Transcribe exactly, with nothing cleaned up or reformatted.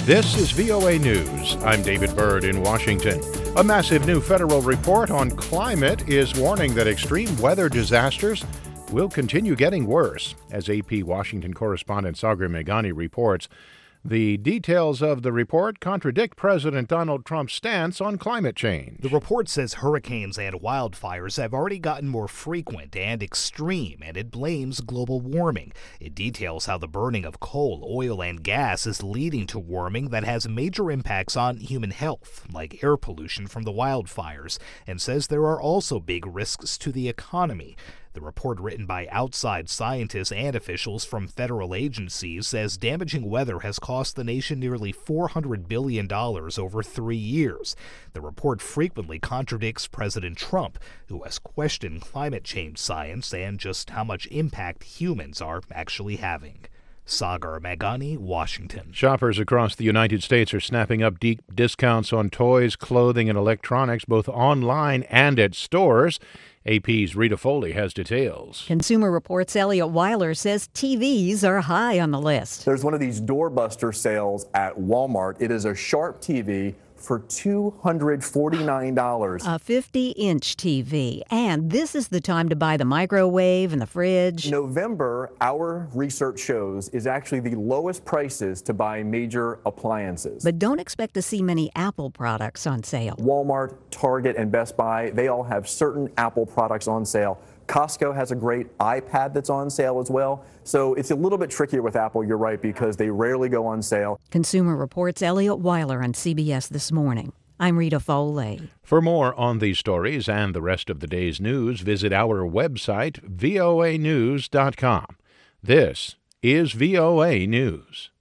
This is V O A News. I'm David Byrd in Washington. A massive new federal report on climate is warning that extreme weather disasters will continue getting worse. As A P Washington correspondent Sagar Meghani reports, the details of the report contradict President Donald Trump's stance on climate change. The report says hurricanes and wildfires have already gotten more frequent and extreme, and it blames global warming. It details how the burning of coal, oil, and gas is leading to warming that has major impacts on human health, like air pollution from the wildfires, and says there are also big risks to the economy. The report, written by outside scientists and officials from federal agencies, says damaging weather has cost the nation nearly four hundred billion dollars over three years. The report frequently contradicts President Trump, who has questioned climate change science and just how much impact humans are actually having. Sagar Meghani, Washington. Shoppers across the United States are snapping up deep discounts on toys, clothing, and electronics, both online and at stores. A P's Rita Foley has details. Consumer Reports' Elliot Weiler says T Vs are high on the list. There's one of these doorbuster sales at Walmart. It is a Sharp T V for two hundred forty-nine dollars. A fifty-inch T V. And this is the time to buy the microwave and the fridge. November, our research shows, is actually the lowest prices to buy major appliances. But don't expect to see many Apple products on sale. Walmart, Target, and Best Buy, they all have certain Apple products on sale. Costco has a great iPad that's on sale as well. So it's a little bit trickier with Apple, you're right, because they rarely go on sale. Consumer Reports' Elliot Weiler on C B S This Morning. I'm Rita Foley. For more on these stories and the rest of the day's news, visit our website, V O A news dot com. This is V O A News.